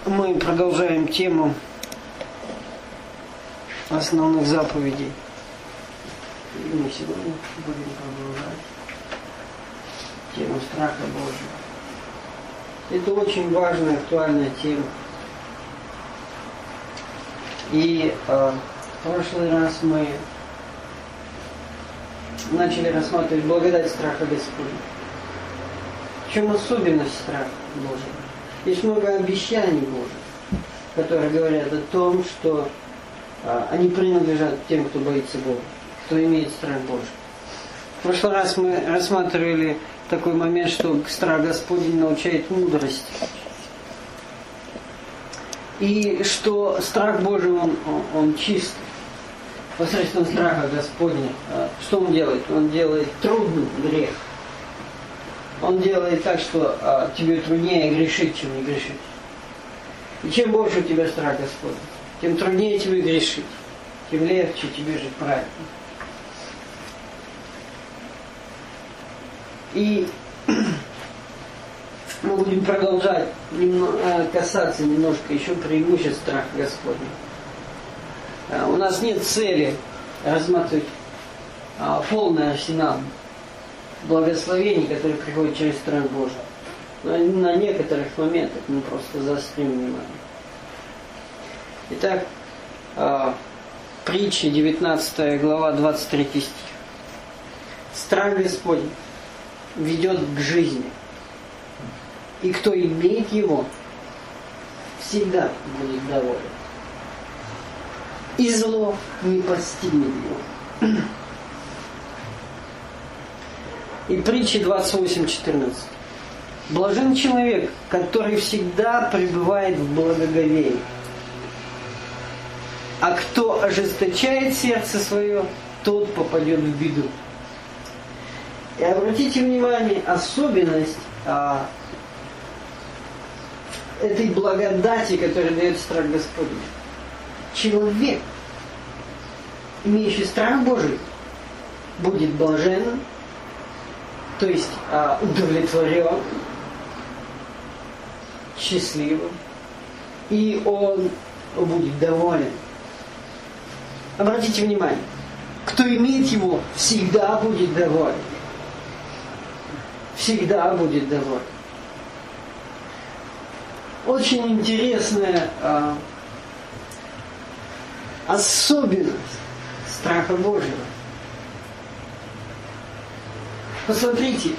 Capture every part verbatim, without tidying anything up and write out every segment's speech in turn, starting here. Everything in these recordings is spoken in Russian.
мы продолжаем тему основных заповедей. И мы сегодня будем продолжать тему страха Божьего. Это очень важная, актуальная тема. И э, в прошлый раз мы начали рассматривать благодать страха Господня. В чем особенность страха Божьего? Есть много обещаний Божьих, которые говорят о том, что а, они принадлежат тем, кто боится Бога, кто имеет страх Божий. В прошлый раз мы рассматривали такой момент, что страх Господень научает мудрости. И что страх Божий, он, он, он чистый. Посредством страха Господня. Что он делает? Он делает трудным грех. Он делает так, что а, тебе труднее грешить, чем не грешить. И чем больше у тебя страх Господень, тем труднее тебе грешить, тем легче тебе жить правильно. И мы будем продолжать немного, касаться немножко еще преимуществ страха Господня. А, у нас нет цели рассматривать а, полный арсенал благословений, которые приходят через страх Божий. Но на некоторых моментах мы просто заострим внимание. Итак, э, притча девятнадцатая глава, двадцать третий стих. Страх Господень ведет к жизни, и кто имеет его, всегда будет доволен. И зло не постигнет его. И притча двадцать восемь четырнадцать. Блажен человек, который всегда пребывает в благоговении. А кто ожесточает сердце свое, тот попадет в беду. И обратите внимание, особенность а, этой благодати, которую дает страх Господень. Человек, имеющий страх Божий, будет блаженным, то есть а, удовлетворен, счастливым, и он будет доволен. Обратите внимание, кто имеет его, всегда будет доволен. Всегда будет доволен. Очень интересная а, особенность страха Божьего. Посмотрите,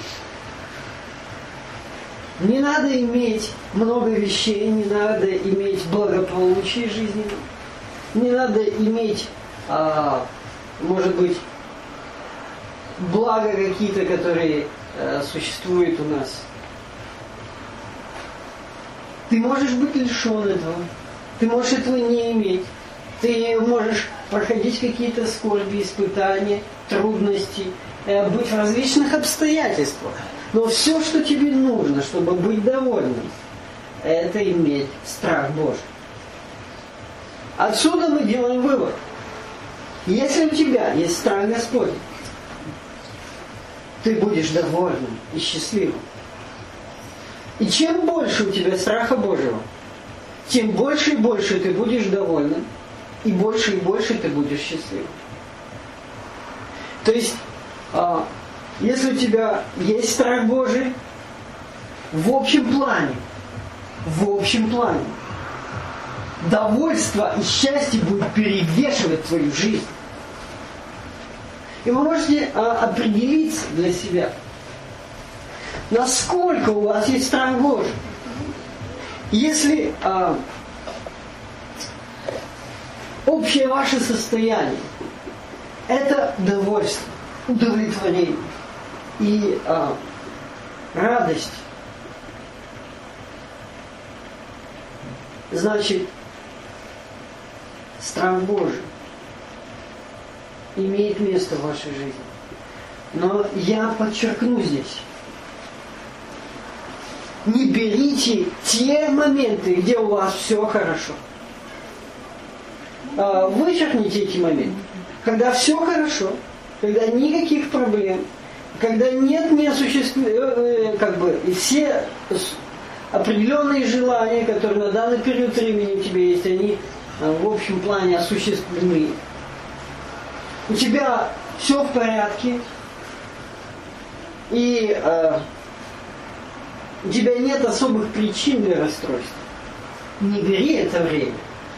не надо иметь много вещей, не надо иметь благополучие жизненное, не надо иметь, а, может быть, блага какие-то, которые а, существуют у нас. Ты можешь быть лишен этого, ты можешь этого не иметь, ты можешь проходить какие-то скорби, испытания, трудности, быть в различных обстоятельствах. Но все, что тебе нужно, чтобы быть довольным, это иметь страх Божий. Отсюда мы делаем вывод. Если у тебя есть страх Господень, ты будешь довольным и счастливым. И чем больше у тебя страха Божьего, тем больше и больше ты будешь довольным, и больше и больше ты будешь счастливым. То есть, а, если у тебя есть страх Божий, в общем плане, в общем плане, довольство и счастье будет перевешивать твою жизнь. И вы можете а, определиться для себя, насколько у вас есть страх Божий. Если а, общее ваше состояние – это довольство, удовлетворение и а, радость, значит, страх Божий имеет место в вашей жизни. Но я подчеркну здесь, не берите те моменты, где у вас все хорошо. Вычеркните эти моменты. Когда все хорошо, когда никаких проблем, когда нет, не существует, как бы, и все определенные желания, которые на данный период времени у тебя есть, они в общем плане осуществлены. У тебя все в порядке, и э, у тебя нет особых причин для расстройства. Не бери это время.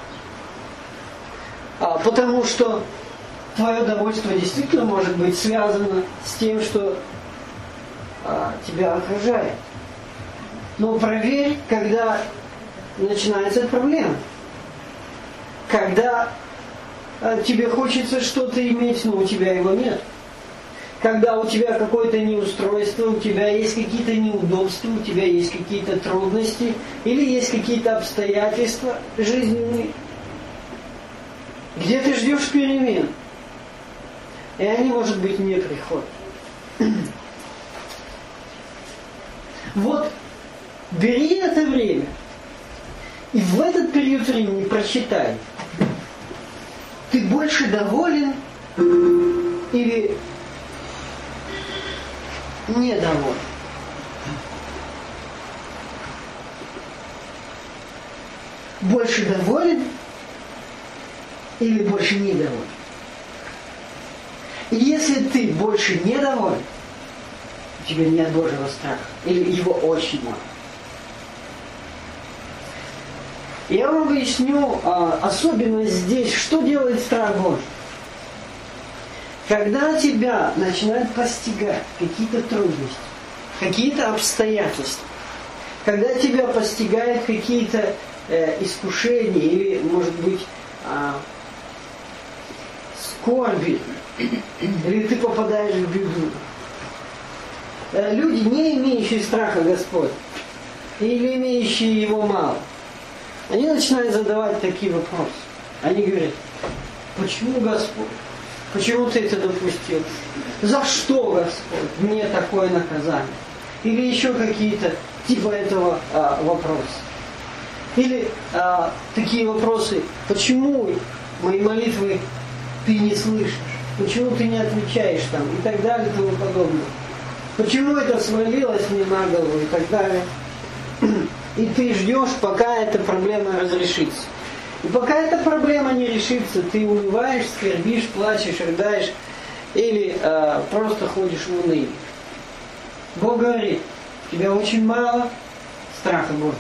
А, потому что твое довольство действительно может быть связано с тем, что а, тебя окружает. Но проверь, когда начинается проблема. Когда а, тебе хочется что-то иметь, но у тебя его нет. Когда у тебя какое-то неустройство, у тебя есть какие-то неудобства, у тебя есть какие-то трудности, или есть какие-то обстоятельства жизненные, где ты ждешь перемен. И они, может быть, не приходят. Вот, бери это время, и в этот период времени прочитай. Ты больше доволен или недоволен? Больше доволен или больше недоволен? И если ты больше недоволен, у тебя нет Божьего страха, или его очень мало. Я вам объясню а, особенность здесь, что делает страх Божий. Когда тебя начинают постигать какие-то трудности, какие-то обстоятельства, когда тебя постигают какие-то э, искушения или, может быть, э, скорби, или ты попадаешь в беду, э, люди, не имеющие страха Господа, или имеющие его мало, они начинают задавать такие вопросы. Они говорят: почему Господь? Почему ты это допустил? За что, Господь, мне такое наказание? Или еще какие-то типа этого а, вопроса. Или а, такие вопросы: почему мои молитвы ты не слышишь? Почему ты не отвечаешь там? И так далее, и тому подобное. Почему это свалилось мне на голову? И так далее. И ты ждешь, пока эта проблема разрешится. И пока эта проблема не решится, ты унываешь, скорбишь, плачешь, рыдаешь или э, просто ходишь в уныние. Бог говорит: у тебя очень мало страха Божьего.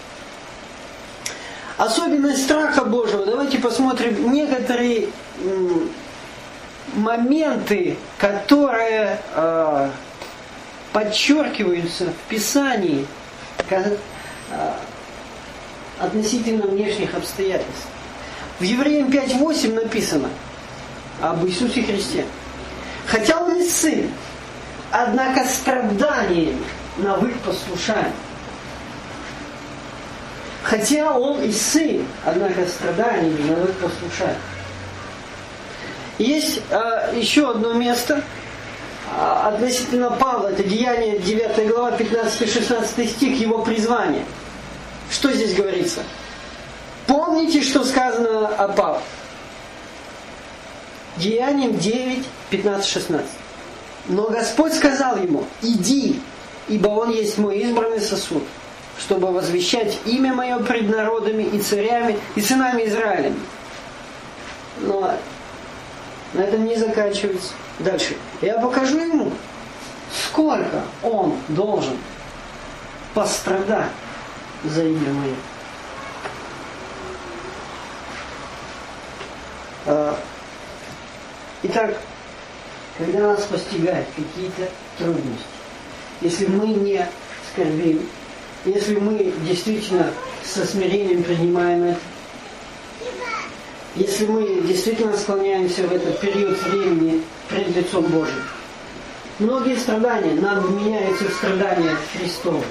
Особенность страха Божьего. Давайте посмотрим некоторые м, моменты, которые э, подчеркиваются в Писании как, э, относительно внешних обстоятельств. В Евреям пять восемь написано об Иисусе Христе. Хотя Он и Сын, однако страданиями навык послушания. Хотя Он и Сын, однако страданиями навык послушания. Есть э, еще одно место э, относительно Павла. Это Деяния девятая глава, пятнадцатый-шестнадцатый стих, его призвание. Что здесь говорится? Помните, что сказано о Павле? Деяниям девять, пятнадцать-шестнадцать. Но Господь сказал ему: иди, ибо он есть мой избранный сосуд, чтобы возвещать имя мое пред народами и царями и сынами Израиля. Но на этом не заканчивается. Дальше. Я покажу ему, сколько он должен пострадать за имя мое. Итак, когда нас постигают какие-то трудности, если мы не скорбим, если мы действительно со смирением принимаем это, если мы действительно склоняемся в этот период времени пред лицом Божьим, многие страдания нам меняются в страдания Христова.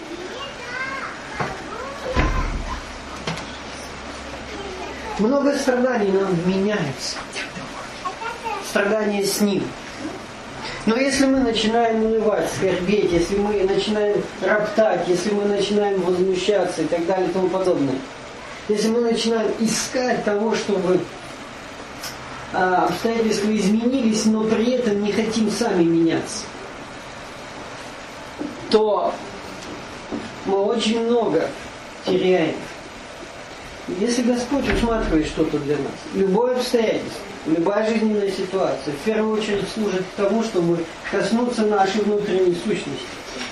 Много страданий нам меняется. Страдания с Ним. Но если мы начинаем унывать, скорбеть, если мы начинаем роптать, если мы начинаем возмущаться и так далее и тому подобное, если мы начинаем искать того, чтобы а, обстоятельства изменились, но при этом не хотим сами меняться, то мы очень много теряем. Если Господь усматривает что-то для нас, любое обстоятельство, любая жизненная ситуация, в первую очередь служит к тому, чтобы коснуться нашей внутренней сущности.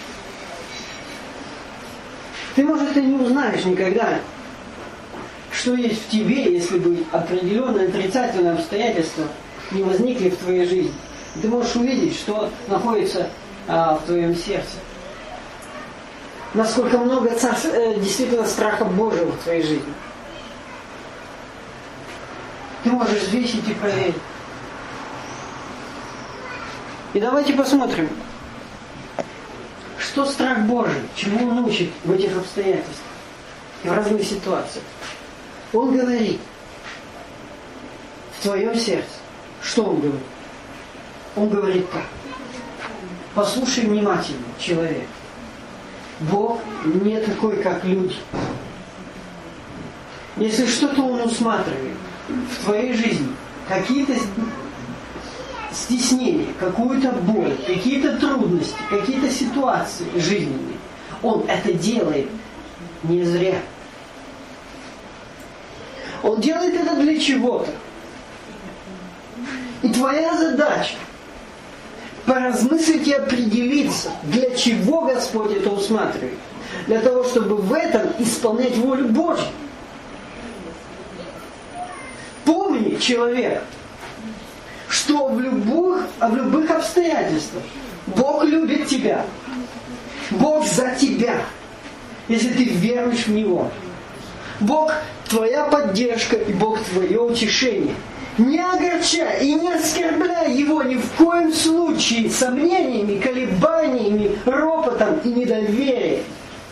Ты, может, и не узнаешь никогда, что есть в тебе, если бы определенные отрицательные обстоятельства не возникли в твоей жизни. Ты можешь увидеть, что находится а, в твоем сердце. Насколько много царств, э, действительно страха Божьего в твоей жизни. Ты можешь взвесить и проверить. И давайте посмотрим, что страх Божий, чему он учит в этих обстоятельствах, в разных ситуациях. Он говорит в твоем сердце. Что он говорит? Он говорит так. Послушай внимательно, человек. Бог не такой, как люди. Если что-то он усматривает в твоей жизни, какие-то стеснения, какую-то боль, какие-то трудности, какие-то ситуации жизненные, он это делает не зря. Он делает это для чего-то. И твоя задача поразмыслить и определиться, для чего Господь это усматривает. Для того, чтобы в этом исполнять волю Божью. Помни, человек, что в любых, в любых обстоятельствах Бог любит тебя. Бог за тебя, если ты веруешь в Него. Бог твоя поддержка и Бог твое утешение. Не огорчай и не оскорбляй Его ни в коем случае сомнениями, колебаниями, ропотом и недоверием.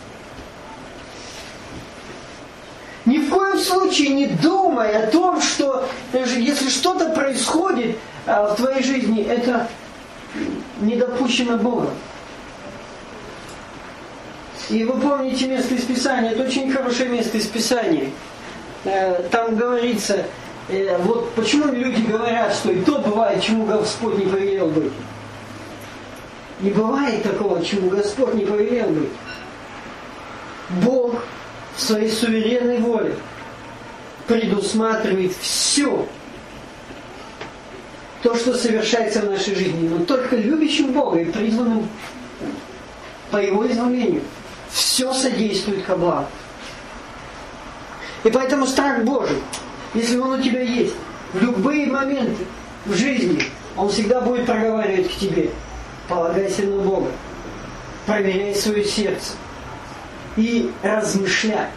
Ни в коем случае не думай о том, что если что-то происходит в твоей жизни, это не допущено Богом. И вы помните место из Писания, это очень хорошее место из Писания. Там говорится, вот почему люди говорят, что и то бывает, чему Господь не повелел быть. Не бывает такого, чему Господь не повелел быть. Бог в своей суверенной воле предусматривает все то, что совершается в нашей жизни, но только любящим Бога и призванным по Его изволению все содействует ко благу. И поэтому страх Божий, если он у тебя есть, в любые моменты в жизни, он всегда будет проговаривать к тебе: полагайся на Бога, проверяй свое сердце и размышляй,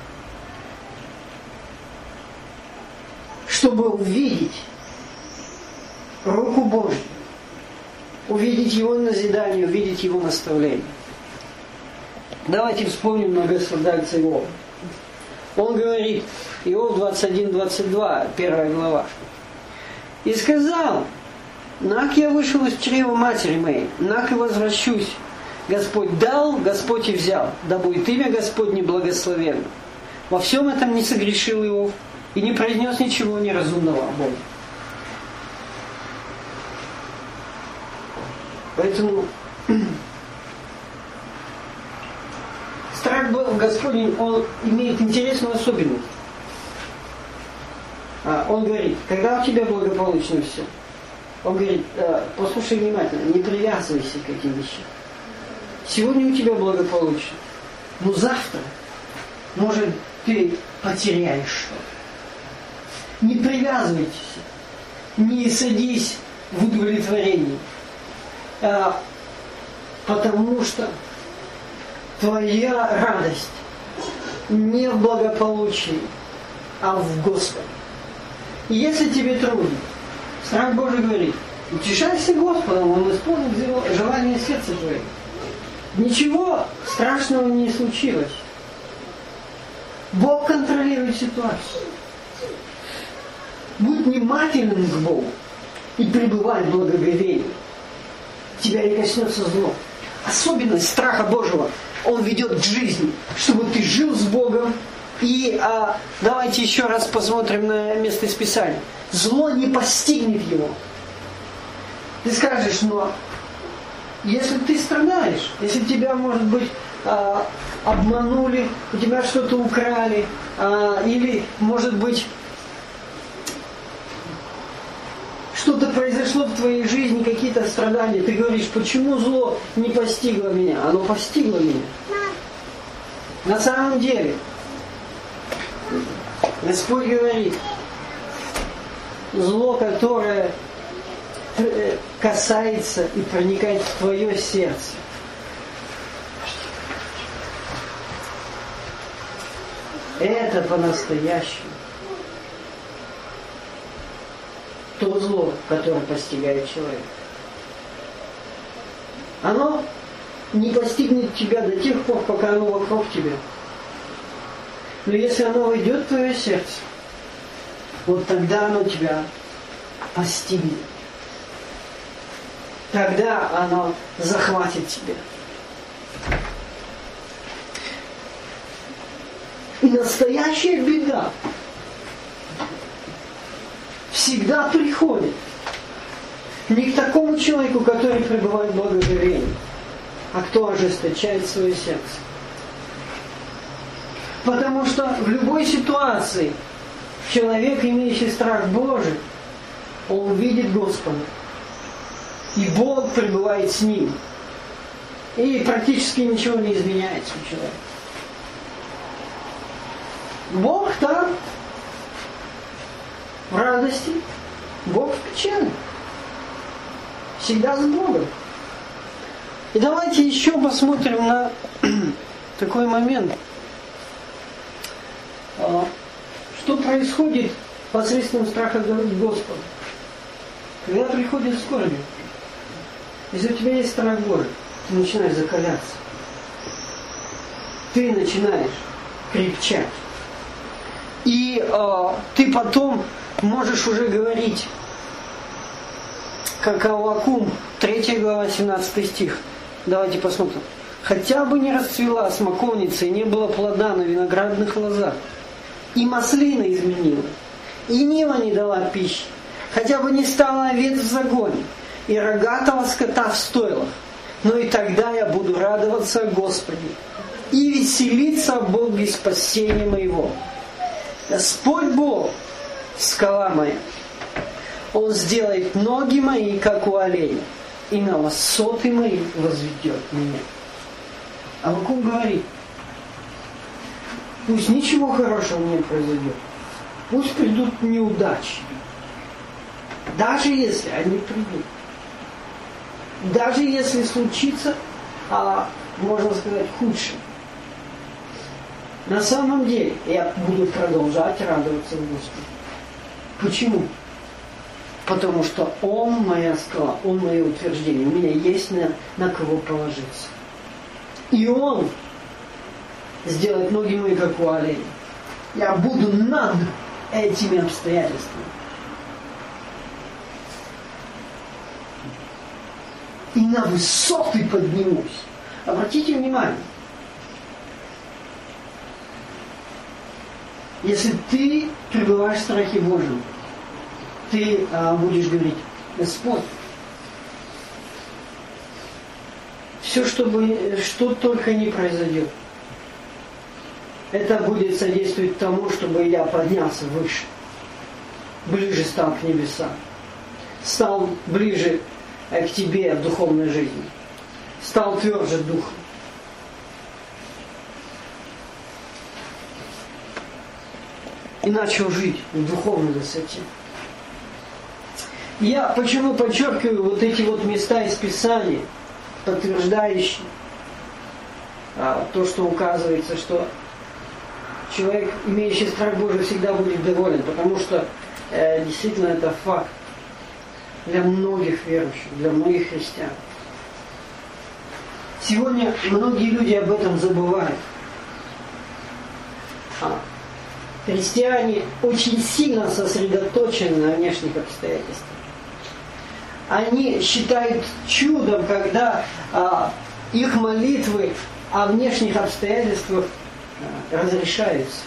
чтобы увидеть руку Божью, увидеть Его назидание, увидеть Его наставление. Давайте вспомним многострадальца Иова. Он говорит, Иов двадцать один двадцать два, первая глава. «И сказал: нах я вышел из чрева матери моей, нах и возвращусь. Господь дал, Господь и взял, да будет имя Господне благословенно». Во всем этом не согрешил Иов и не произнес ничего неразумного о Боге. Поэтому страх Господень, он имеет интересную особенность. Он говорит, когда у тебя благополучно все, он говорит, послушай внимательно, не привязывайся к этим вещам. Сегодня у тебя благополучно, но завтра, может, ты потеряешь что-то. Не привязывайтесь, не садись в удовлетворении, потому что твоя радость не в благополучии, а в Господе. И если тебе трудно, страх Божий говорит, утешайся Господом, Он исполнит желание сердца твоего. Ничего страшного не случилось. Бог контролирует ситуацию. Будь внимательным к Богу и пребывай в благоговении. Тебя не коснется зло. Особенность страха Божьего, он ведет к жизни, чтобы ты жил с Богом. И а, давайте еще раз посмотрим на место из Писания. Зло не постигнет его. Ты скажешь, но если ты страдаешь, если тебя, может быть, а, обманули, у тебя что-то украли, а, или, может быть, что-то произошло в твоей жизни, какие-то страдания. Ты говоришь, почему зло не постигло меня? Оно постигло меня. На самом деле, Господь говорит, зло, которое касается и проникает в твое сердце, это по-настоящему то зло, которое постигает человека. Оно не постигнет тебя до тех пор, пока оно вокруг тебя. Но если оно войдет в твое сердце, вот тогда оно тебя постигнет. Тогда оно захватит тебя. И настоящая беда всегда приходит не к такому человеку, который пребывает в благоговении, а кто ожесточает свое сердце. Потому что в любой ситуации человек, имеющий страх Божий, он увидит Господа. И Бог пребывает с ним. И практически ничего не изменяется у человека. Бог там в радости, Бог в печали. Всегда с Богом. И давайте еще посмотрим на такой момент. Что происходит посредством страха Господа? Когда приходит скорби, если у тебя есть страх Божий, ты начинаешь закаляться. Ты начинаешь крепчать. И э, ты потом можешь уже говорить, как Аввакум, третья глава, семнадцатый стих. Давайте посмотрим. «Хотя бы не расцвела смоковница, и не было плода на виноградных лозах, и маслина изменила, и нива не дала пищи, хотя бы не стало овец в загоне, и рогатого скота в стойлах, но и тогда я буду радоваться о Господе, и веселиться о Боге спасения моего. Господь Бог, скала моя, Он сделает ноги мои, как у оленя, и на высоты мои возведет меня». Аввакум говорит, пусть ничего хорошего не произойдет, пусть придут неудачи, даже если они придут, даже если случится, а, можно сказать, худшее. На самом деле я буду продолжать радоваться в Господе. Почему? Потому что Он моя скала, Он мое утверждение. У меня есть на, на кого положиться. И Он сделает ноги мои, как у оленя. Я буду над этими обстоятельствами. И на высоты поднимусь. Обратите внимание. Если ты пребываешь в страхе Божьем, ты а, будешь говорить: Господь, все, что, бы, что только не произойдет, это будет содействовать тому, чтобы я поднялся выше, ближе стал к небесам, стал ближе к Тебе в духовной жизни, стал тверже духом. И начал жить в духовной высоте. Я почему подчеркиваю вот эти вот места из Писания, подтверждающие а, то, что указывается, что человек, имеющий страх Божий, всегда будет доволен, потому что э, действительно это факт для многих верующих, для многих христиан. Сегодня многие люди об этом забывают. А, Христиане очень сильно сосредоточены на внешних обстоятельствах. Они считают чудом, когда а, их молитвы о внешних обстоятельствах а, разрешаются.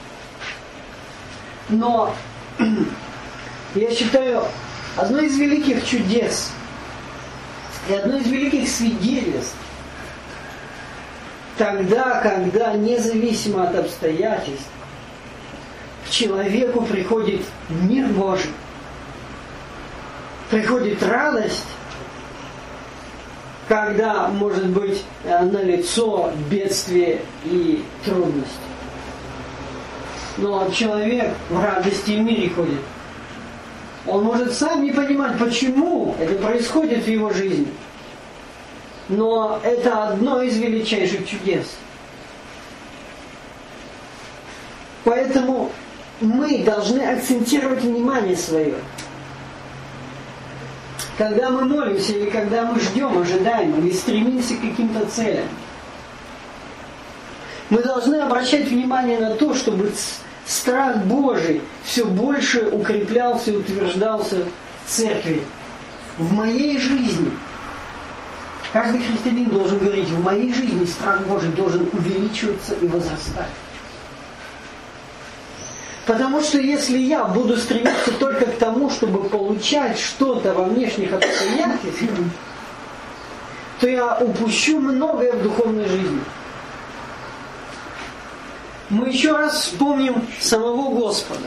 Но я считаю, одно из великих чудес и одно из великих свидетельств тогда, когда независимо от обстоятельств к человеку приходит мир Божий, приходит радость, когда, может быть, налицо бедствие и трудности. Но человек в радости и мире ходит. Он может сам не понимать, почему это происходит в его жизни. Но это одно из величайших чудес. Поэтому мы должны акцентировать внимание свое. Когда мы молимся, или когда мы ждем, ожидаем, или стремимся к каким-то целям, мы должны обращать внимание на то, чтобы страх Божий все больше укреплялся и утверждался в церкви. В моей жизни. Каждый христианин должен говорить, в моей жизни страх Божий должен увеличиваться и возрастать. Потому что если я буду стремиться только к тому, чтобы получать что-то во внешних обстоятельствах, то я упущу многое в духовной жизни. Мы еще раз вспомним самого Господа.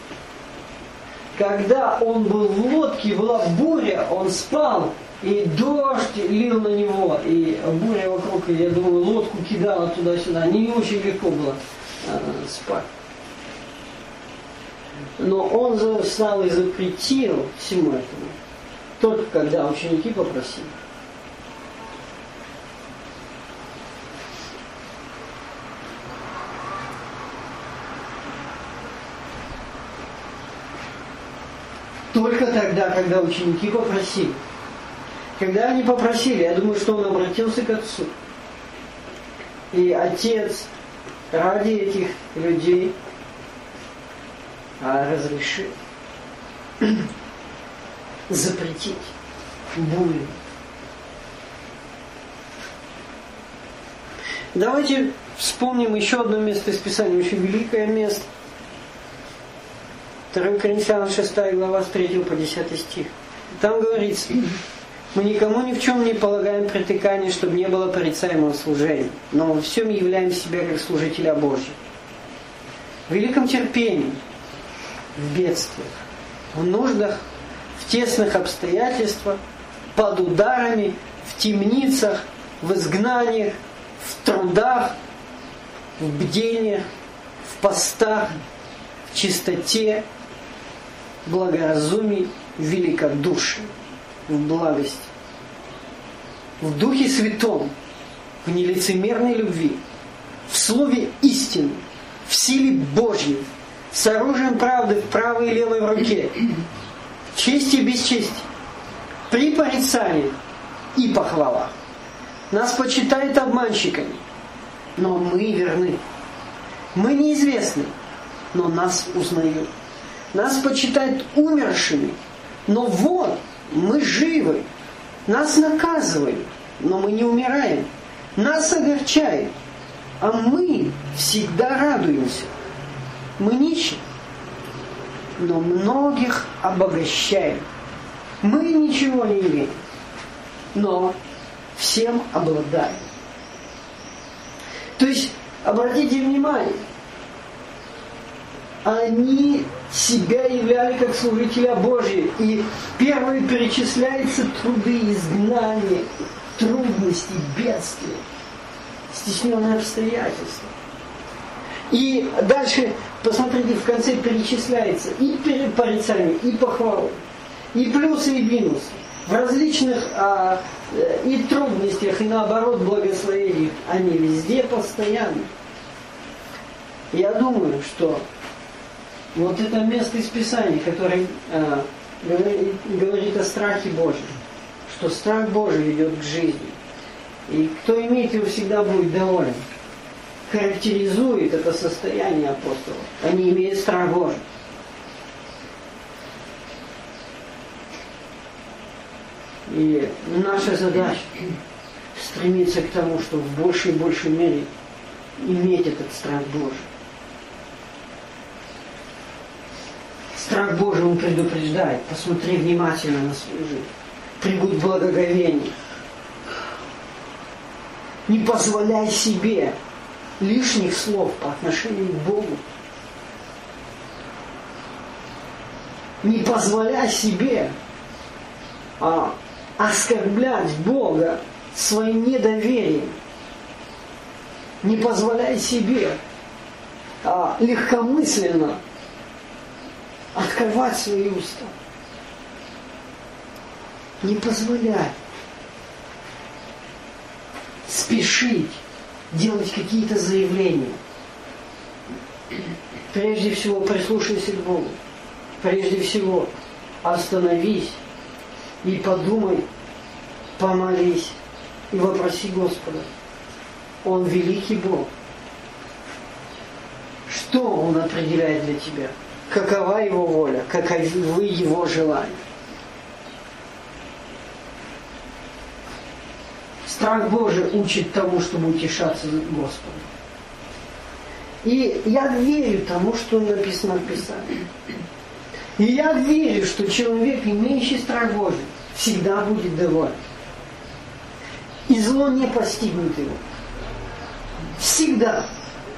Когда Он был в лодке, была буря, Он спал, и дождь лил на Него, и буря вокруг, я думаю, лодку кидала туда-сюда. Не очень легко было а, спать. Но Он встал и запретил всему этому, только когда ученики попросили. Только тогда, когда ученики попросили. Когда они попросили, я думаю, что Он обратился к Отцу. И Отец ради этих людей разрешил запретить бурю. Давайте вспомним еще одно место из Писания, очень великое место. второе Коринфянам шестая глава, с третьего по десятый стих. Там говорится: мы никому ни в чем не полагаем притыкания, чтобы не было порицаемого служения, но во всем являем себя как служителя Божьего. В великом терпении, в бедствиях, в нуждах, в тесных обстоятельствах, под ударами, в темницах, в изгнаниях, в трудах, в бдениях, в постах, в чистоте, в благоразумии, в великодушии, в благости, в Духе Святом, в нелицемерной любви, в слове истины, в силе Божьей, с оружием правды в правой и левой руке, в чести и бесчестии, при порицании и похвалах. Нас почитают обманщиками, но мы верны. Мы неизвестны, но нас узнают. Нас почитают умершими, но вот мы живы. Нас наказывают, но мы не умираем. Нас огорчают, а мы всегда радуемся. Мы нищие, но многих обогащаем. Мы ничего не имеем, но всем обладаем. То есть, обратите внимание, они себя являли как служителя Божия. И первые перечисляются труды, изгнания, трудности, бедствия, стесненные обстоятельства. И дальше, посмотрите, в конце перечисляется и порицание, и похвалы, и плюсы, и минусы. В различных а, и трудностях, и наоборот благословениях. Они везде постоянны. Я думаю, что вот это место из Писания, которое а, говорит, говорит о страхе Божьем, что страх Божий ведет к жизни. И кто имеет его, всегда будет доволен. Характеризует это состояние апостолов. Они имеют страх Божий. И наша задача стремиться к тому, чтобы в большей и большей мере иметь этот страх Божий. Страх Божий, он предупреждает: посмотри внимательно на свою жизнь. Прибудь благоговение. Не позволяй себе лишних слов по отношению к Богу. Не позволяй себе а, оскорблять Бога своим недоверием. Не позволяй себе а, легкомысленно открывать свои уста. Не позволяй спешить делать какие-то заявления. Прежде всего, прислушайся к Богу. Прежде всего, остановись и подумай, помолись и вопроси Господа. Он великий Бог. Что Он определяет для тебя? Какова Его воля? Каковы Его желания? Страх Божий учит тому, чтобы утешаться Господом. И я верю тому, что написано в Писании. И я верю, что человек, имеющий страх Божий, всегда будет доволен. И зло не постигнет его. Всегда.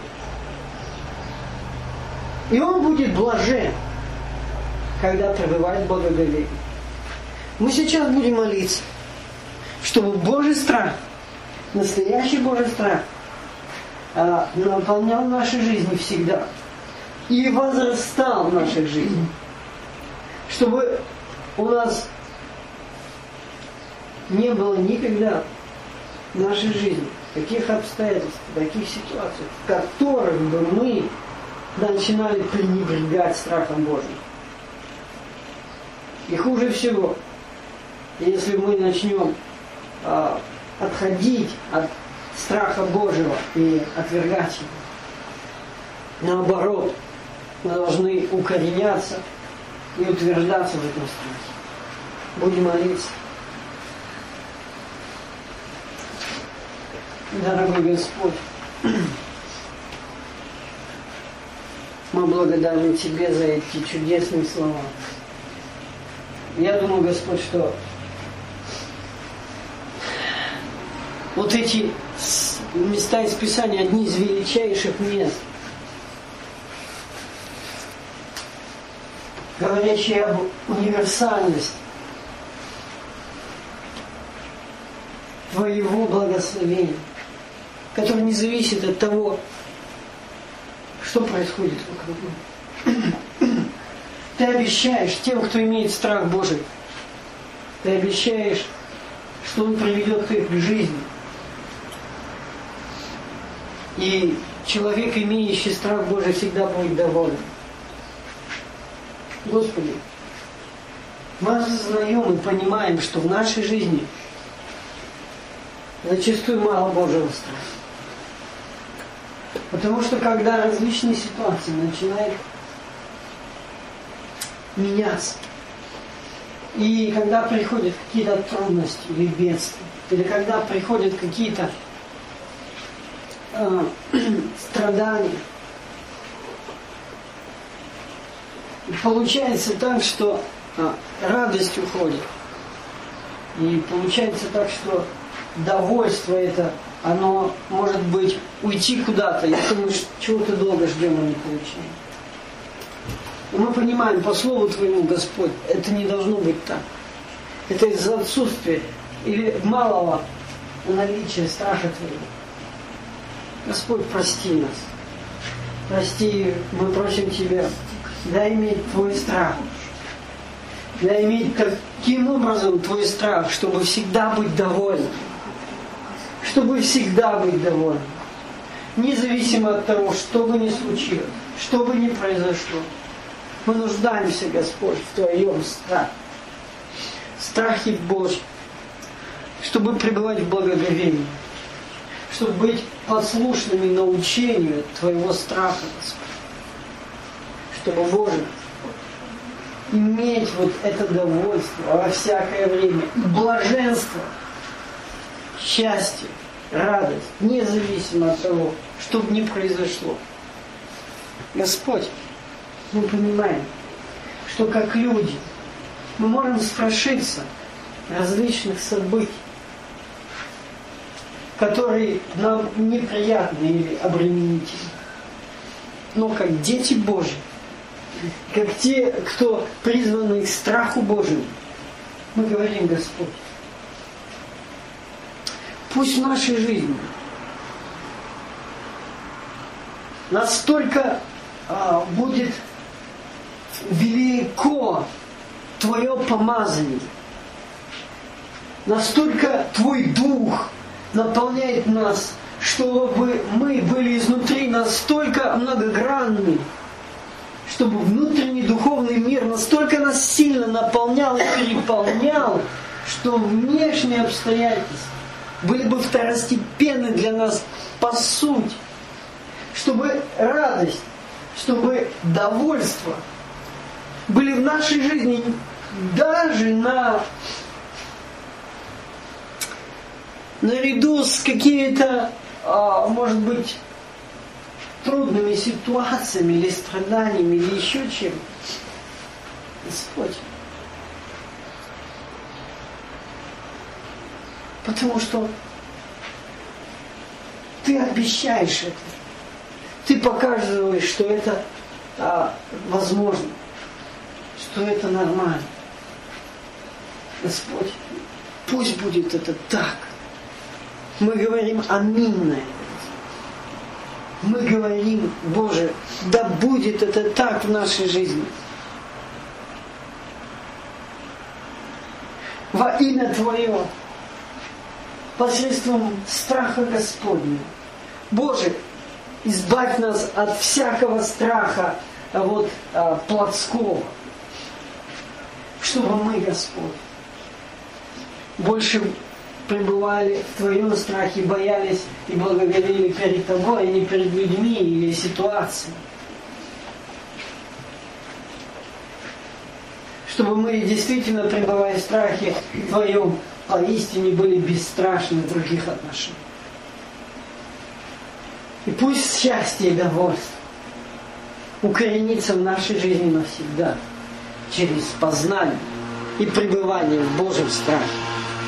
И он будет блажен, когда пребывает в благоговении. Мы сейчас будем молиться, чтобы Божий страх, настоящий Божий страх, наполнял наши жизни всегда и возрастал в наших жизнях. Чтобы у нас не было никогда в нашей жизни таких обстоятельств, таких ситуаций, в которых бы мы начинали пренебрегать страхом Божьим. И хуже всего, если мы начнем а, отходить от страха Божьего и отвергать его. Наоборот, мы должны укореняться и утверждаться в этом страхе. Будем молиться. Дорогой Господь, мы благодарны Тебе за эти чудесные слова. Я думаю, Господь, что вот эти места из Писания одни из величайших мест, говорящие об универсальности Твоего благословения, которое не зависит от того, что происходит вокруг нас. Ты обещаешь тем, кто имеет страх Божий, ты обещаешь, что Он приведет к их жизни. И человек, имеющий страх Божий, всегда будет доволен. Господи, мы осознаем и понимаем, что в нашей жизни зачастую мало Божьего страха. Потому что когда различные ситуации начинают меняться, и когда приходят какие-то трудности или бедствия, или когда приходят какие-то э, страдания, получается так, что э, радость уходит. И получается так, что довольство это, оно может быть уйти куда-то, если мы чего-то долго ждем, а не получаем. И мы понимаем, по слову Твоему, Господь, это не должно быть так. Это из-за отсутствия или малого наличия страха Твоего. Господь, прости нас. Прости, мы просим Тебя, дай иметь Твой страх. Дай иметь таким образом Твой страх, чтобы всегда быть довольным. Чтобы всегда быть довольным. Независимо от того, что бы ни случилось, что бы ни произошло. Мы нуждаемся, Господь, в Твоем страхе. Страхе Божьем. Чтобы пребывать в благоговении. Чтобы быть послушными научению Твоего страха, Господь. Чтобы, Боже, иметь вот это довольство во всякое время. Блаженство. Счастье, радость, независимо от того, что бы ни произошло. Господь, мы понимаем, что как люди мы можем страшиться различных событий. которые нам неприятны или обременительны. Но как дети Божьи, как те, кто призваны к страху Божьему, мы говорим: Господь, пусть в нашей жизни настолько а, будет велико Твое помазание, настолько Твой Дух наполняет нас, чтобы мы были изнутри настолько многогранны, чтобы внутренний духовный мир настолько нас сильно наполнял и переполнял, что внешние обстоятельства были бы второстепенны для нас по сути, чтобы радость, чтобы довольство были в нашей жизни даже на наряду с какими-то, а, может быть, трудными ситуациями или страданиями, или еще чем. Господь. Потому что Ты обещаешь это. Ты показываешь, что это а, возможно, что это нормально. Господь, пусть будет это так. Мы говорим аминь на это. Мы говорим: Боже, да будет это так в нашей жизни. Во имя Твое, посредством страха Господня. Боже, избавь нас от всякого страха вот, плотского, чтобы мы, Господь, больше пребывали в Твоем страхе, боялись и благоговели перед Тобой, а не перед людьми или ситуацией. Чтобы мы действительно, пребывая в страхе Твоем, поистине были бесстрашны в других отношениях. И пусть счастье и довольство укоренится в нашей жизни навсегда через познание и пребывание в Божьем страхе.